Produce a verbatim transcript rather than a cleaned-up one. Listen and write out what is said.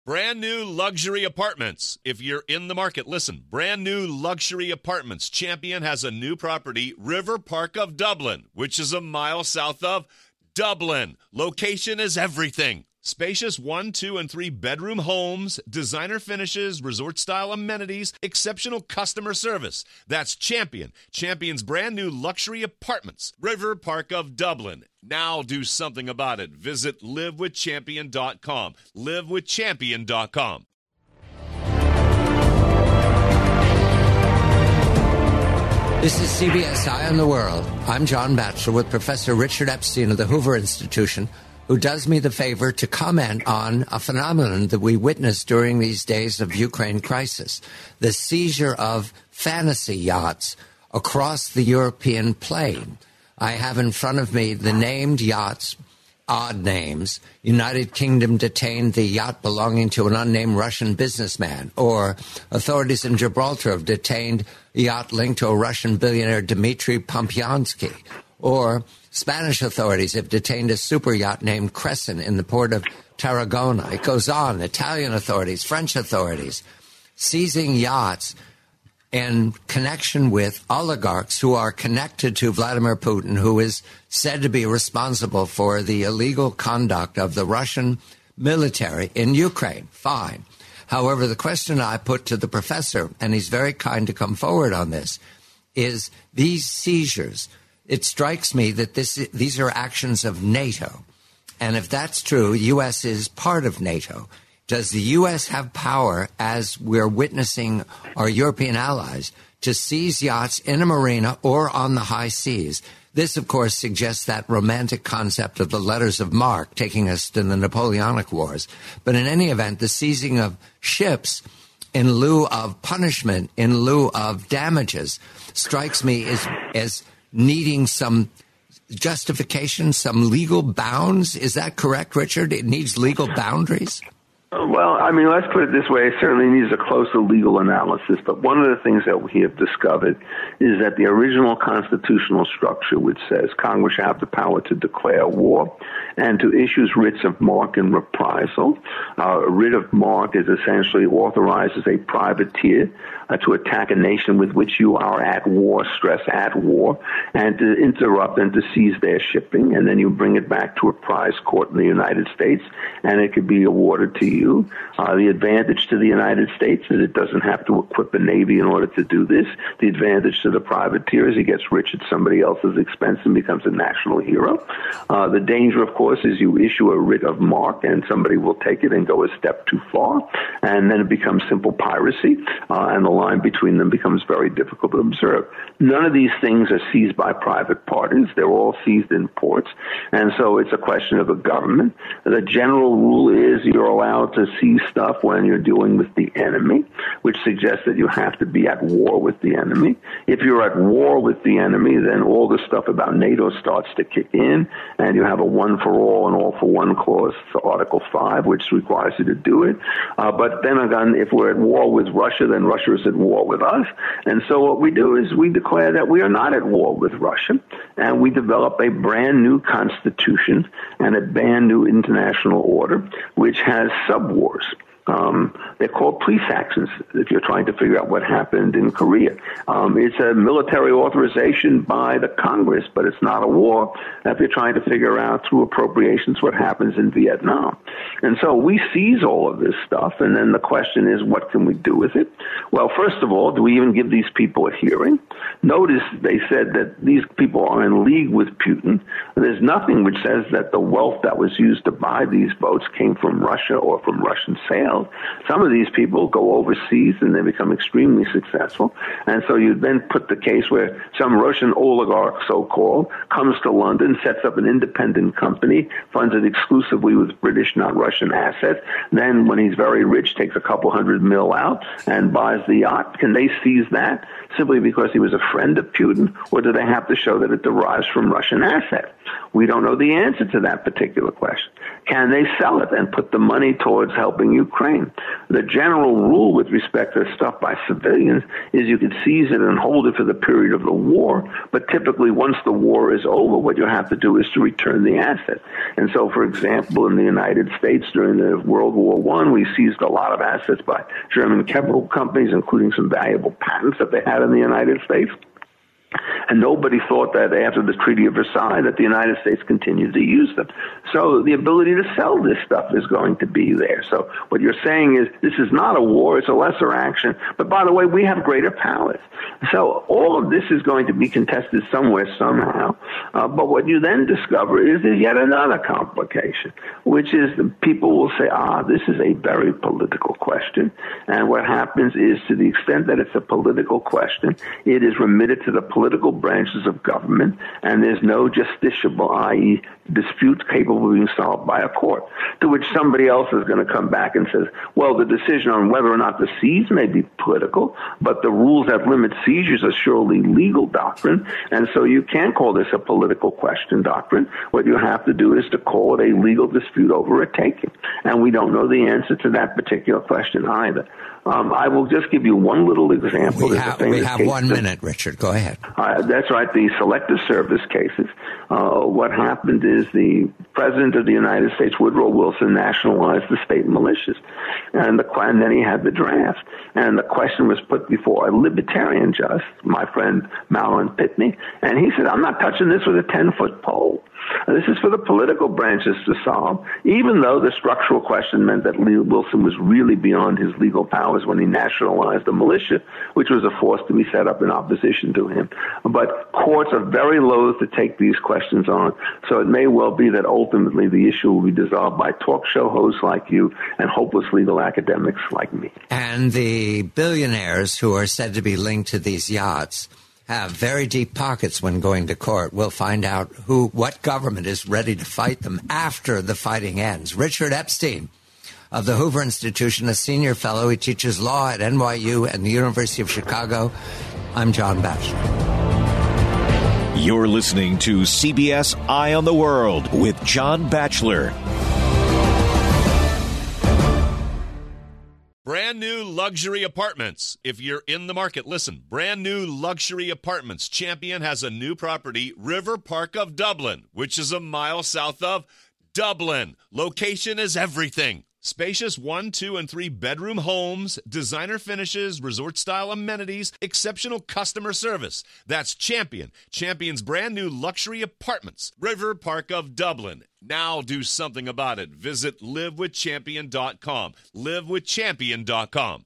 Brand new luxury apartments. If you're in the market, listen. Brand new luxury apartments. Champion has a new property, River Park of Dublin, which is a mile south of Dublin. Location is everything. Spacious one, two, and three bedroom homes, designer finishes, resort-style amenities, exceptional customer service. That's Champion. Champion's brand new luxury apartments, River Park of Dublin. Now do something about it. Visit live with champion dot com. live with champion dot com. This is C B S Eye on the World. I'm John Batchelor with Professor Richard Epstein of the Hoover Institution, who does me the favor to comment on a phenomenon that we witnessed during these days of Ukraine crisis, the seizure of fantasy yachts across the European plain. I have in front of me the named yachts, odd names. United Kingdom detained the yacht belonging to an unnamed Russian businessman, or authorities in Gibraltar have detained a yacht linked to a Russian billionaire Dmitry Pompiansky, or Spanish authorities have detained a super yacht named Crescent in the port of Tarragona. It goes on. Italian authorities, French authorities, seizing yachts in connection with oligarchs who are connected to Vladimir Putin, who is said to be responsible for the illegal conduct of the Russian military in Ukraine. Fine. However, the question I put to the professor, and he's very kind to come forward on this, is these seizures. It strikes me that this, these are actions of NATO. And if that's true, the U S is part of NATO. Does the U S have power, as we're witnessing our European allies, to seize yachts in a marina or on the high seas? This, of course, suggests that romantic concept of the letters of marque taking us to the Napoleonic Wars. But in any event, the seizing of ships in lieu of punishment, in lieu of damages, strikes me as, as needing some justification, some legal bounds. Is that correct, Richard? It needs legal boundaries? Well, I mean, let's put it this way. It certainly needs a closer legal analysis. But one of the things that we have discovered is that the original constitutional structure, which says Congress shall have the power to declare war and to issue writs of marque and reprisal. Uh, a writ of marque is essentially authorizes a privateer uh, to attack a nation with which you are at war, stress at war, and to interrupt and to seize their shipping. And then you bring it back to a prize court in the United States, and it could be awarded to you. Uh, the advantage to the United States is it doesn't have to equip a navy in order to do this. The advantage to the privateer is he gets rich at somebody else's expense and becomes a national hero. Uh, the danger, of course, is you issue a writ of marque and somebody will take it and go a step too far, and then it becomes simple piracy, uh, and the line between them becomes very difficult to observe. None of these things are seized by private parties. They're all seized in ports, and so it's a question of a government. The general rule is you're allowed to seize stuff when you're dealing with the enemy, which suggests that you have to be at war with the enemy. If you're at war with the enemy, then all the stuff about NATO starts to kick in, and you have a one-for-all and all-for-one clause for Article five, which requires you to do it. Uh, but then again, if we're at war with Russia, then Russia is at war with us. And so what we do is we declare that we are not at war with Russia, and we develop a brand new constitution and a brand new international order, which has sub-wars. Um, they're called police actions if you're trying to figure out what happened in Korea. Um, it's a military authorization by the Congress, but it's not a war if you're trying to figure out through appropriations what happens in Vietnam. And so we seize all of this stuff, and then the question is, what can we do with it? Well, first of all, do we even give these people a hearing? Notice they said that these people are in league with Putin. There's nothing which says that the wealth that was used to buy these boats came from Russia or from Russian sales. Some of these people go overseas and they become extremely successful. And so you then put the case where some Russian oligarch, so-called, comes to London, sets up an independent company, funds it exclusively with British, not Russian assets. Then when he's very rich, takes a couple hundred mil out and buys the yacht. Can they seize that simply because he was a friend of Putin, or do they have to show that it derives from Russian assets? We don't know the answer to that particular question. Can they sell it and put the money towards helping Ukraine? Ukraine. The general rule with respect to stuff by civilians is you could seize it and hold it for the period of the war, but typically once the war is over, what you have to do is to return the asset. And so, for example, in the United States during the World War One, we seized a lot of assets by German chemical companies, including some valuable patents that they had in the United States. And nobody thought that after the Treaty of Versailles that the United States continued to use them. So the ability to sell this stuff is going to be there. So what you're saying is this is not a war, it's a lesser action. But by the way, we have greater powers. So all of this is going to be contested somewhere, somehow. Uh, but what you then discover is there's yet another complication, which is the people will say, ah, this is a very political question. And what happens is to the extent that it's a political question, it is remitted to the political branches of government, and there's no justiciable, that is disputes capable of being solved by a court, to which somebody else is going to come back and says, well, the decision on whether or not to seize may be political, but the rules that limit seizures are surely legal doctrine, and so you can't call this a political question doctrine. What you have to do is to call it a legal dispute over a taking, and we don't know the answer to that particular question either. Um, I will just give you one little example. We have, we have one minute, Richard. Go ahead. Uh, that's right. The selective service cases. Uh, what happened is the President of the United States, Woodrow Wilson, nationalized the state militias. And, the, and then he had the draft. And the question was put before a libertarian judge, my friend Malin Pitney. And he said, I'm not touching this with a ten-foot pole. This is for the political branches to solve, even though the structural question meant that Wilson was really beyond his legal powers when he nationalized the militia, which was a force to be set up in opposition to him. But courts are very loath to take these questions on, so it may well be that ultimately the issue will be dissolved by talk show hosts like you and hopeless legal academics like me. And the billionaires who are said to be linked to these yachts have very deep pockets when going to court. We'll find out who, what government is ready to fight them after the fighting ends. Richard Epstein of the Hoover Institution, a senior fellow. He teaches law at N Y U and the University of Chicago. I'm John Batchelor. You're listening to C B S Eye on the World with John Batchelor. Brand new luxury apartments. If you're in the market, listen. Brand new luxury apartments. Champion has a new property, River Park of Dublin, which is a mile south of Dublin. Location is everything. Spacious one, two, and three bedroom homes, designer finishes, resort-style amenities, exceptional customer service. That's Champion. Champion's brand new luxury apartments, River Park of Dublin. Now do something about it. Visit live with champion dot com. live with champion dot com.